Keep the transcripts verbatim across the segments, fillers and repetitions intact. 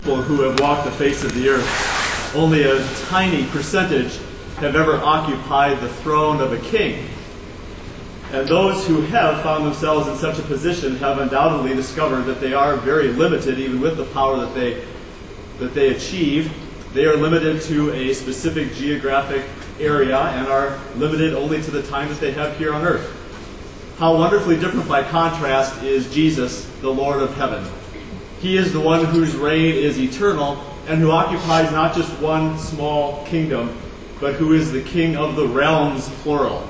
People who have walked the face of the earth, only a tiny percentage have ever occupied the throne of a king. And those who have found themselves in such a position have undoubtedly discovered that they are very limited, even with the power that they that they achieve. They are limited to a specific geographic area and are limited only to the time that they have here on earth. How wonderfully different by contrast is Jesus, the Lord of heaven. He is the one whose reign is eternal and who occupies not just one small kingdom, but who is the king of the realms, plural.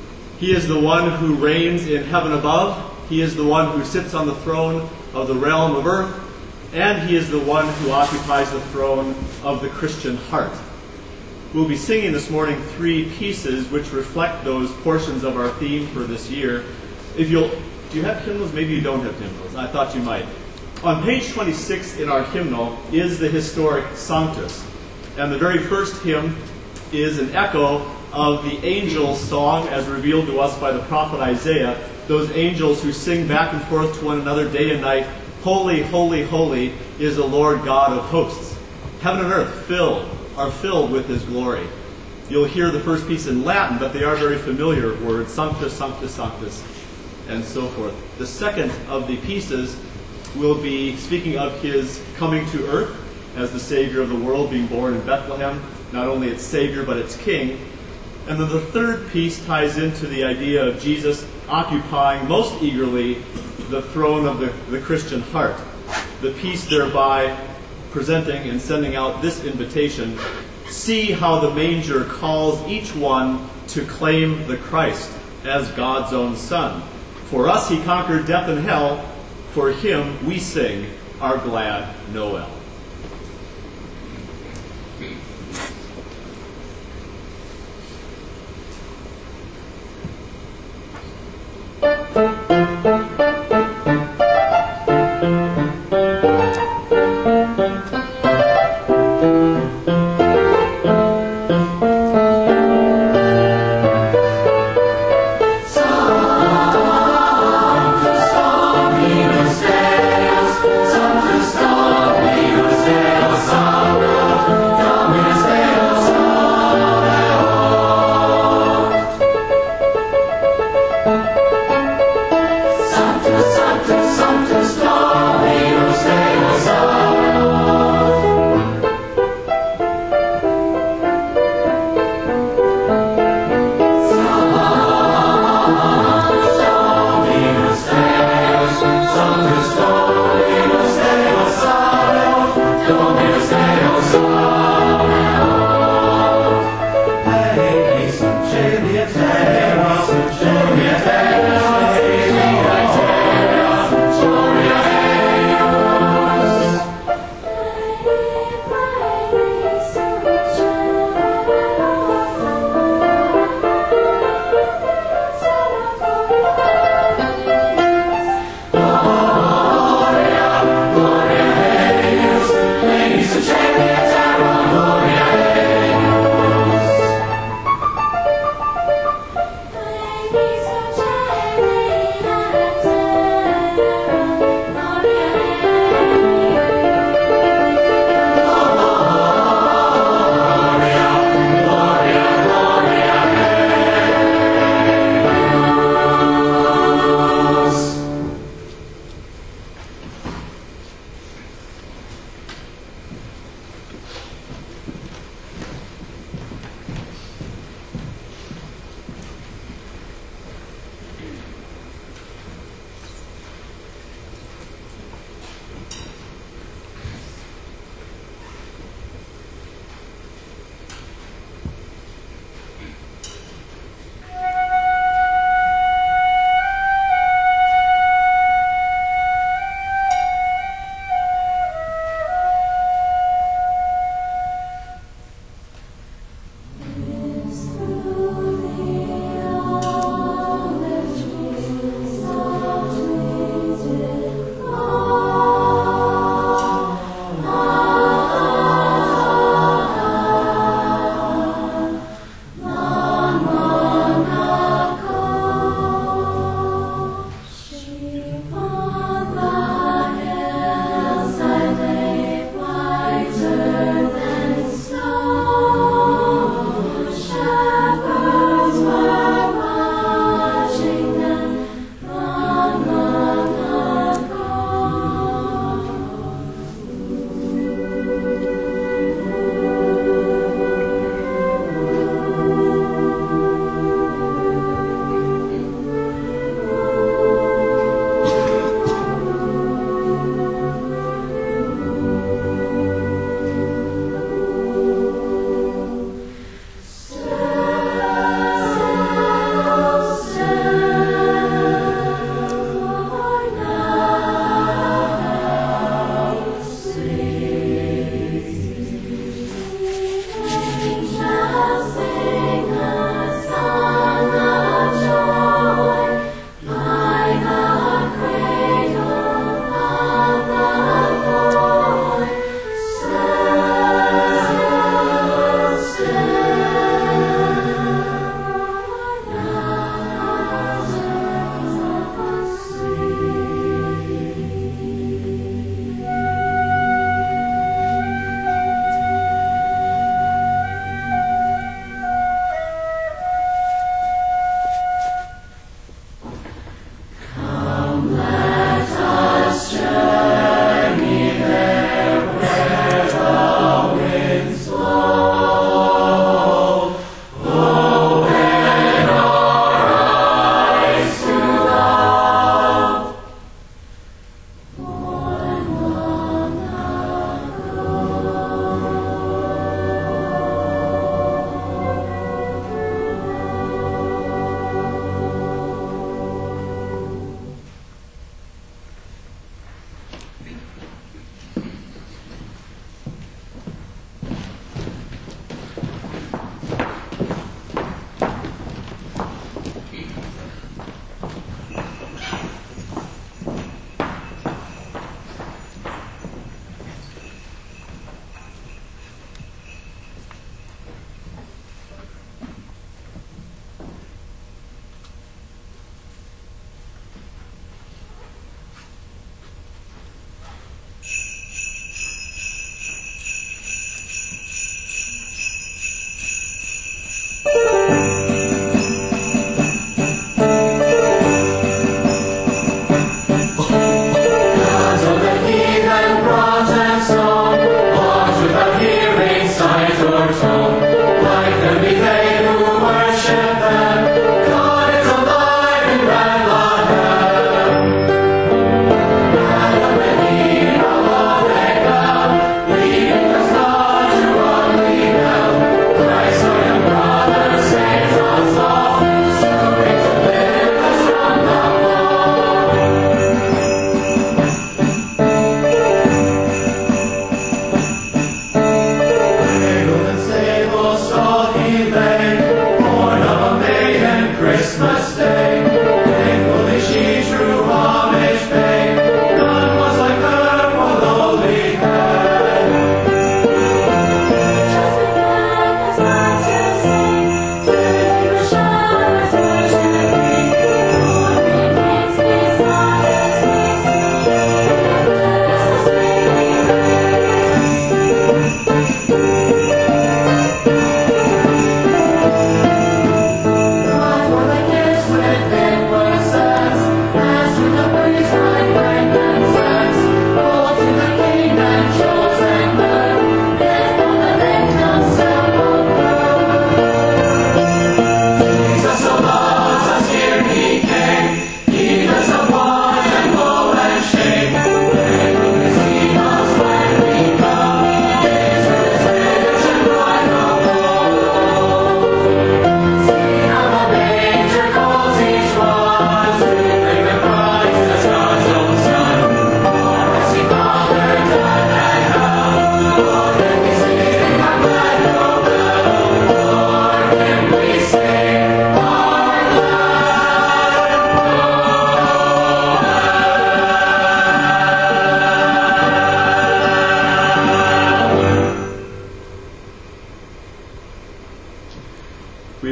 He is the one who reigns in heaven above. He is the one who sits on the throne of the realm of earth. And he is the one who occupies the throne of the Christian heart. We'll be singing this morning three pieces which reflect those portions of our theme for this year. If you'll, do you have hymnals? Maybe you don't have hymnals. I thought you might. On page twenty-six in our hymnal is the historic Sanctus. And the very first hymn is an echo of the angels' song as revealed to us by the prophet Isaiah, those angels who sing back and forth to one another day and night, "Holy, holy, holy is the Lord God of hosts." Heaven and earth filled, are filled with his glory. You'll hear the first piece in Latin, but they are very familiar words, Sanctus, Sanctus, Sanctus, and so forth. The second of the pieces will be speaking of his coming to earth as the Savior of the world, being born in Bethlehem, not only its Savior, but its King. And then the third piece ties into the idea of Jesus occupying most eagerly the throne of the, the Christian heart. The piece thereby presenting and sending out this invitation: see how the manger calls each one to claim the Christ as God's own Son. For us he conquered death and hell. For him we sing our glad Noel. Gloria, Gloria, Deus, Deus, Deus,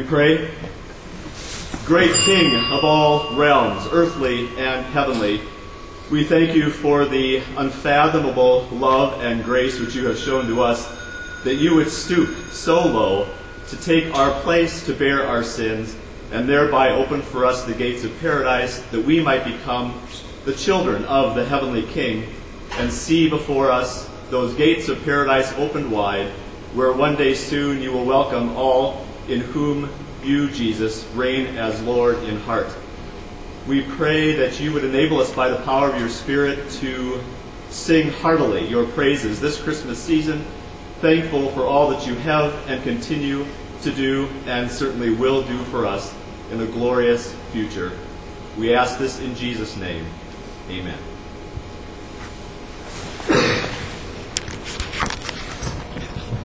pray. Great King of all realms, earthly and heavenly, we thank you for the unfathomable love and grace which you have shown to us, that you would stoop so low to take our place to bear our sins, and thereby open for us the gates of paradise, that we might become the children of the heavenly King, and see before us those gates of paradise opened wide, where one day soon you will welcome all in whom you, Jesus, reign as Lord in heart. We pray that you would enable us by the power of your Spirit to sing heartily your praises this Christmas season, thankful for all that you have and continue to do and certainly will do for us in a glorious future. We ask this in Jesus' name. Amen.